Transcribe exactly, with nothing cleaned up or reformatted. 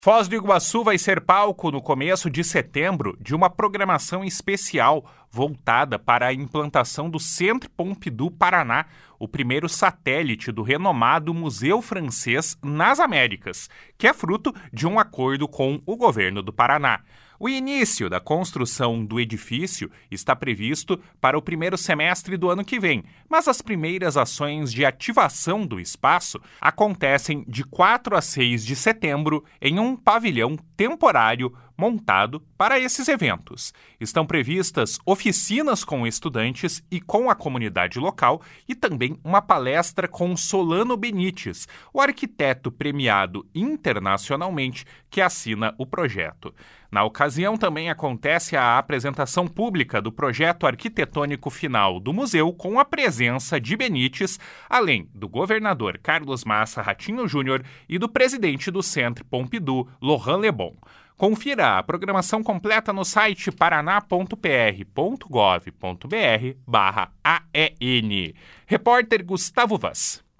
Foz do Iguaçu vai ser palco no começo de setembro de uma programação especial voltada para a implantação do Centre Pompidou Paraná, o primeiro satélite do renomado Museu Francês nas Américas, que é fruto de um acordo com o governo do Paraná. O início da construção do edifício está previsto para o primeiro semestre do ano que vem, mas as primeiras ações de ativação do espaço acontecem de quatro a seis de setembro em um pavilhão temporário montado para esses eventos. Estão previstas oficinas com estudantes e com a comunidade local e também uma palestra com Solano Benites, o arquiteto premiado internacionalmente que assina o projeto. Na ocasião, também acontece a apresentação pública do projeto arquitetônico final do museu com a presença de Benites, além do governador Carlos Massa Ratinho Júnior e do presidente do Centre Pompidou, Laurent Lebon. Confira a programação completa no site paraná ponto p r ponto gov ponto b r barra A E N. Repórter Gustavo Vaz.